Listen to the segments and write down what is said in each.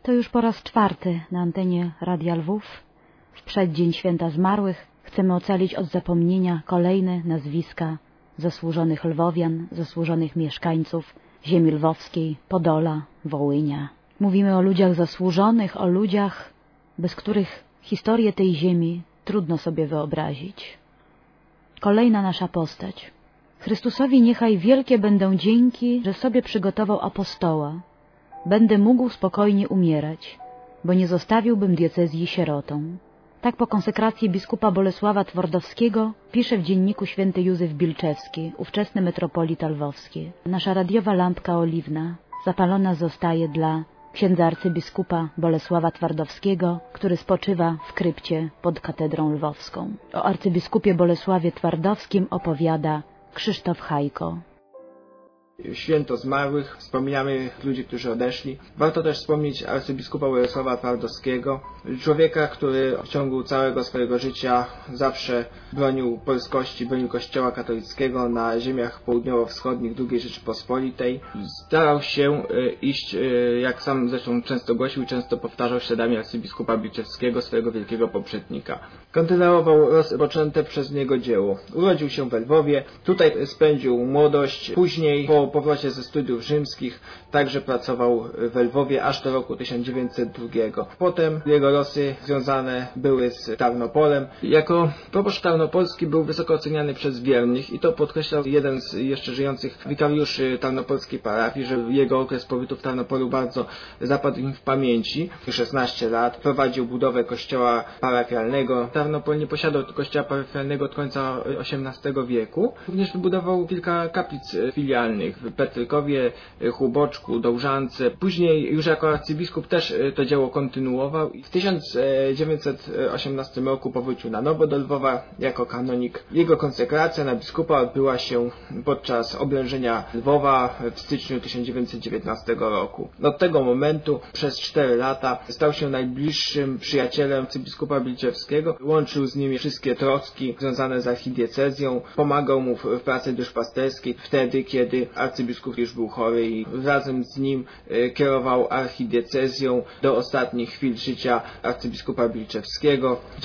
To już po raz 4 na antenie Radia Lwów. W przeddzień Święta Zmarłych chcemy ocalić od zapomnienia kolejne nazwiska zasłużonych lwowian, zasłużonych mieszkańców ziemi lwowskiej, Podola, Wołynia. Mówimy o ludziach zasłużonych, o ludziach, bez których historię tej ziemi trudno sobie wyobrazić. Kolejna nasza postać. Chrystusowi niechaj wielkie będą dzięki, że sobie przygotował apostoła. Będę mógł spokojnie umierać, bo nie zostawiłbym diecezji sierotą. Tak po konsekracji biskupa Bolesława Twardowskiego pisze w dzienniku święty Józef Bilczewski, ówczesny metropolita lwowski. Nasza radiowa lampka oliwna zapalona zostaje dla księdza arcybiskupa Bolesława Twardowskiego, który spoczywa w krypcie pod katedrą lwowską. O arcybiskupie Bolesławie Twardowskim opowiada Krzysztof Hajko. Święto Zmarłych, wspominamy ludzi, którzy odeszli. Warto też wspomnieć arcybiskupa Bolesława Twardowskiego, człowieka, który w ciągu całego swojego życia zawsze bronił polskości, bronił Kościoła katolickiego na ziemiach południowo-wschodnich II Rzeczypospolitej. Starał się iść, jak sam zresztą często głosił, często powtarzał śladami arcybiskupa Bilczewskiego, swojego wielkiego poprzednika. Kontynuował rozpoczęte przez niego dzieło. Urodził się we Lwowie, tutaj spędził młodość, później po powrocie ze studiów rzymskich także pracował we Lwowie aż do roku 1902. Potem jego losy związane były z Tarnopolem. Jako proboszcz tarnopolski był wysoko oceniany przez wiernych i to podkreślał jeden z jeszcze żyjących wikariuszy tarnopolskiej parafii, że jego okres pobytu w Tarnopolu bardzo zapadł im w pamięci. 16 lat prowadził budowę kościoła parafialnego. Tarnopol nie posiadał kościoła parafialnego od końca XVIII wieku. Również wybudował kilka kaplic filialnych w Petrykowie, Chłuboczku, Dołżance. Później już jako arcybiskup też to dzieło kontynuował. W 1918 roku powrócił na nowo do Lwowa jako kanonik. Jego konsekracja na biskupa odbyła się podczas oblężenia Lwowa w styczniu 1919 roku. Od tego momentu przez 4 lata stał się najbliższym przyjacielem arcybiskupa Bilczewskiego. Łączył z nim wszystkie troski związane z archidiecezją. Pomagał mu w pracy duszpasterskiej wtedy, kiedy arcybiskup już był chory i razem z nim kierował archidiecezją do ostatnich chwil życia arcybiskupa Bilczewskiego. W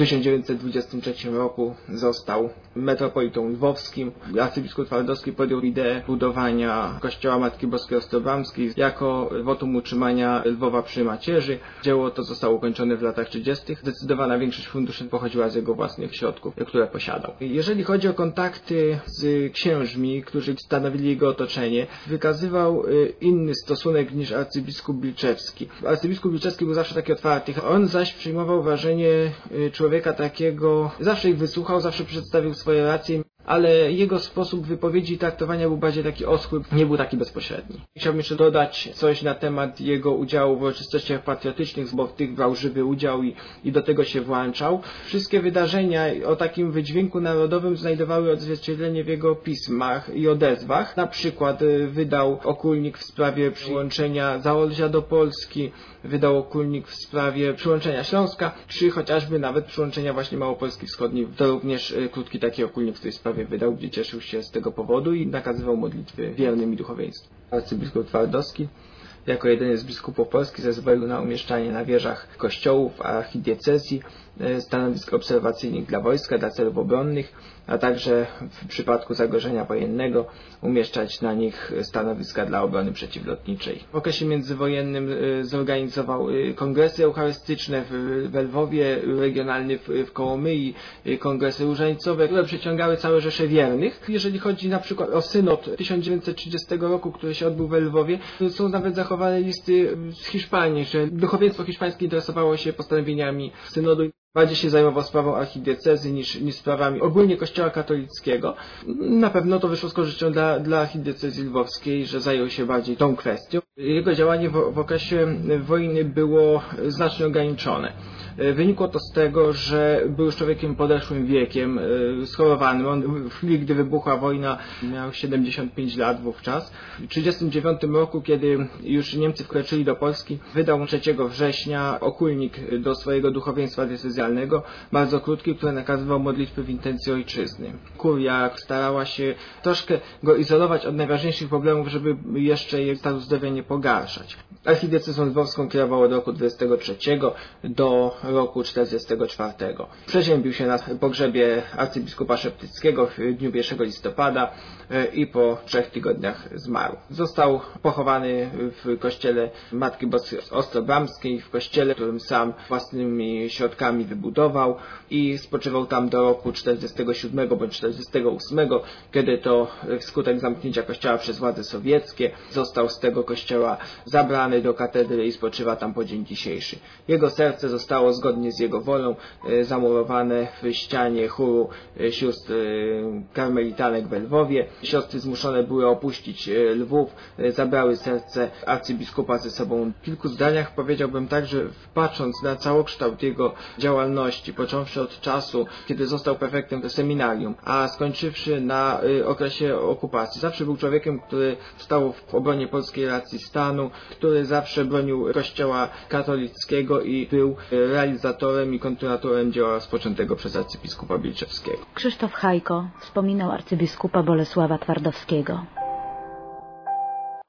1923 roku został metropolitą lwowskim. Arcybiskup Twardowski podjął ideę budowania kościoła Matki Boskiej Ostrobramskiej jako wotum utrzymania Lwowa przy macierzy. Dzieło to zostało ukończone w latach 30. Zdecydowana większość funduszy pochodziła z jego własnych środków, które posiadał. Jeżeli chodzi o kontakty z księżmi, którzy stanowili jego otoczenie, wykazywał inny stosunek niż arcybiskup Bilczewski. Arcybiskup Bilczewski był zawsze taki otwarty. On zaś przyjmował wrażenie człowieka takiego, zawsze ich wysłuchał, zawsze przedstawił swoje racje, ale jego sposób wypowiedzi i traktowania był bardziej taki oschły, nie był taki bezpośredni. Chciałbym jeszcze dodać coś na temat jego udziału w uroczystościach patriotycznych, bo w tych brał żywy udział i do tego się włączał. Wszystkie wydarzenia o takim wydźwięku narodowym znajdowały odzwierciedlenie w jego pismach i odezwach. Na przykład wydał okulnik w sprawie przyłączenia Zaolzia do Polski, wydał okulnik w sprawie przyłączenia Śląska, czy chociażby nawet przyłączenia właśnie Małopolski Wschodniej. To również krótki taki okulnik w tej sprawie wydał, gdzie cieszył się z tego powodu i nakazywał modlitwy wiernym i duchowieństwu. Arcybiskup Twardowski jako jedyny z biskupów polskich zezwolił na umieszczanie na wieżach kościołów archidiecezji stanowisk obserwacyjnych dla wojska, dla celów obronnych, a także w przypadku zagrożenia wojennego umieszczać na nich stanowiska dla obrony przeciwlotniczej. W okresie międzywojennym zorganizował kongresy eucharystyczne we Lwowie, regionalny w Kołomyi, kongresy różańcowe, które przyciągały całe rzesze wiernych. Jeżeli chodzi na przykład o synod 1930 roku, który się odbył we Lwowie, są nawet zachowane listy z Hiszpanii, że duchowieństwo hiszpańskie interesowało się postanowieniami synodu. Bardziej się zajmował sprawą archidiecezy niż sprawami ogólnie Kościoła katolickiego. Na pewno to wyszło z korzyścią dla archidiecezji lwowskiej, że zajął się bardziej tą kwestią. Jego działanie w okresie wojny było znacznie ograniczone. Wynikło to z tego, że był już człowiekiem podeszłym wiekiem, schorowanym. On w chwili, gdy wybuchła wojna, miał 75 lat wówczas. W 1939 roku, kiedy już Niemcy wkroczyli do Polski, wydał 3 września okulnik do swojego duchowieństwa diecezjalnego. liturgialnego, bardzo krótki, który nakazywał modlitwy w intencji ojczyzny. Kuria starała się troszkę go izolować od najważniejszych problemów, żeby jeszcze jej stan zdrowia nie pogarszać. Archidiecezją lwowską kierował od roku 23 do roku 44. Przeziębił się na pogrzebie arcybiskupa Szeptyckiego w dniu 1 listopada i po 3 tygodniach zmarł. Został pochowany w kościele Matki Boskiej Ostrobramskiej, w kościele, którym sam własnymi środkami wybudował i spoczywał tam do roku 47 bądź 48, kiedy to wskutek zamknięcia kościoła przez władze sowieckie został z tego kościoła zabrany do katedry i spoczywa tam po dzień dzisiejszy. Jego serce zostało zgodnie z jego wolą zamurowane w ścianie chóru sióstr karmelitanek w Lwowie. Siostry zmuszone były opuścić Lwów, zabrały serce arcybiskupa ze sobą. W kilku zdaniach powiedziałbym tak, że patrząc na całokształt jego działalności, począwszy od czasu, kiedy został prefektem seminarium, a skończywszy na okresie okupacji, zawsze był człowiekiem, który stał w obronie polskiej racji stanu, który zawsze bronił Kościoła katolickiego i był realizatorem i kontynuatorem dzieła rozpoczętego przez arcybiskupa Bilczewskiego. Krzysztof Hajko wspominał arcybiskupa Bolesława Twardowskiego.